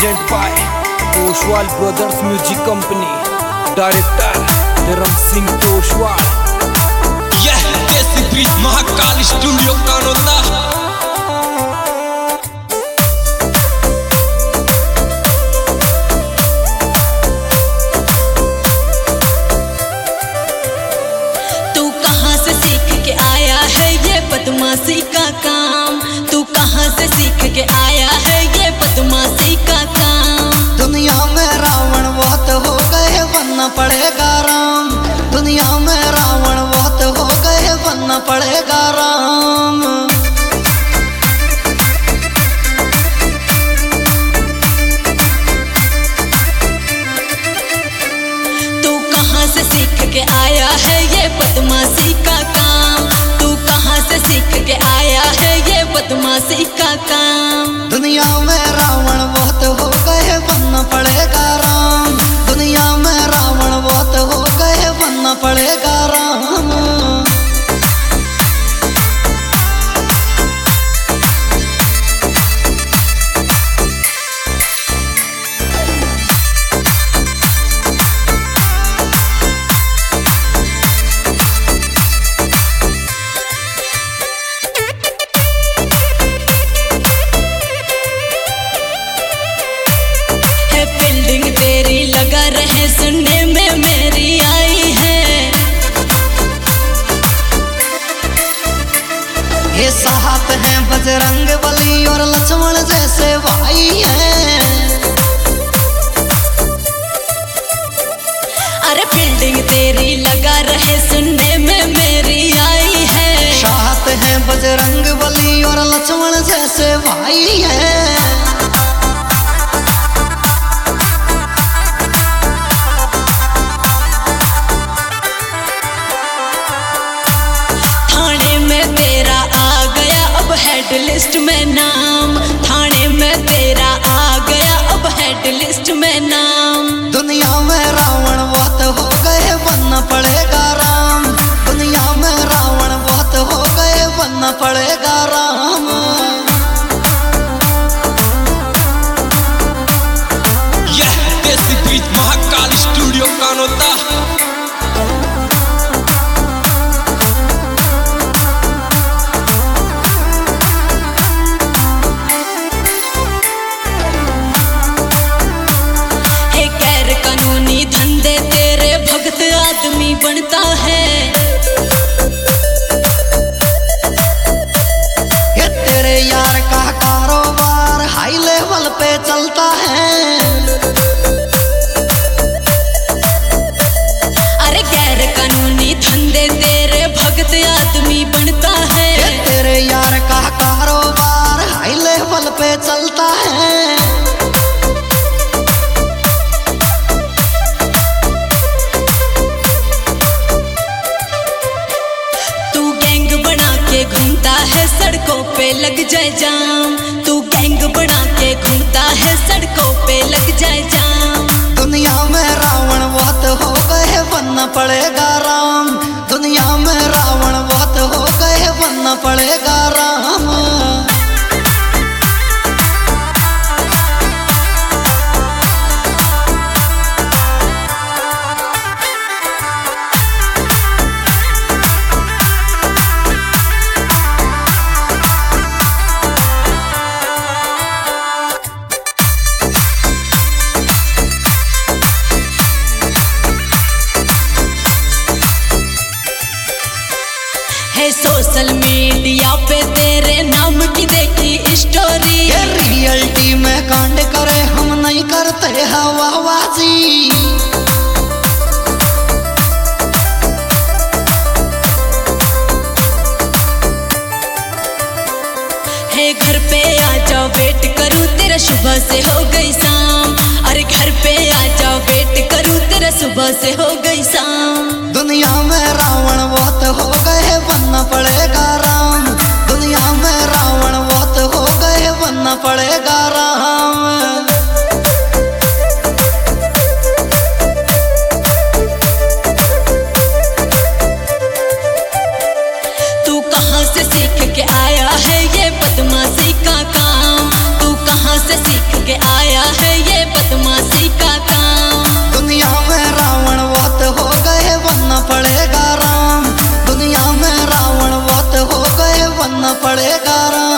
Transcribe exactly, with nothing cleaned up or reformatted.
Present by Oswal brothers music company, director Dharam Singh Oswal. यह देसी bridge Mahakal studio Kanota. तू कहाँ से सीख के आया है ये बदमाशी का काम? तू कहाँ से सीख के आया है ये बदमाशी का काम? दुनिया में रावण बहुत हो गए, बनना पड़ेगा राम। दुनिया में रावण बहुत हो गए, बनना पड़ेगा राम। तू कहाँ से सीख के आया है ये बदमाशी का काम? तू कहाँ से सीख के आया है ये बदमाशी का काम? दुनिया में रावण बहुत हो गए, बनना पड़ेगा राम। दुनिया में रावण बहुत हो गए, बनना पड़ेगा राम। लगा रहे सुनने में मेरी आई है, ये साहब हैं बजरंग बली और लक्ष्मण जैसे भाई हैं। अरे फील्डिंग तेरी लगा रहे सुनने में मेरी आई है। साहब हैं बजरंग बली और लक्ष्मण जैसे भाई हैं। हेड लिस्ट में नाम, थाने में तेरा आ गया अब हेड लिस्ट में नाम। दुनिया में रावण बहुत हो गए, बनना पड़ेगा राम। दुनिया में रावण बहुत हो गए, बनना पड़ेगा राम। यह देसी ब्रिज महाकाल स्टूडियो कानोता। धंधे तेरे भक्त आदमी बनता है, ये तेरे यार का कारोबार हाई लेवल पे चलता है। अरे गैर कानूनी धंधे तेरे भक्त आदमी बनता है, ये तेरे यार का कारोबार हाई लेवल पे चलता है। घूमता है सड़कों पे लग जाए जाम। तू गैंग बना के घूमता है सड़कों पे लग जाए जाम। दुनिया में रावण बहुत हो गए, बनना पड़ेगा राम। दुनिया में रावण बहुत हो गए, बनना पड़ेगा राम। है सोशल मीडिया पे तेरे नाम की देखी स्टोरी, ये रियलिटी में कांड करे हम नहीं करते हवाबाजी। है घर पे आ जाओ वेट करूँ तेरा सुबह से हो गई शाम। अरे घर पे आ जाओ वेट करूँ तेरा सुबह से हो गई शाम। दुनिया में रावण बहुत हो गए, बनना पड़ेगा राम। दुनिया में रावण बहुत हो गए, बनना पड़ेगा राम। तू कहाँ से सीख के आया है ये बदमाशी का काम? तू कहाँ से सीख के आया है पड़ेगा राम।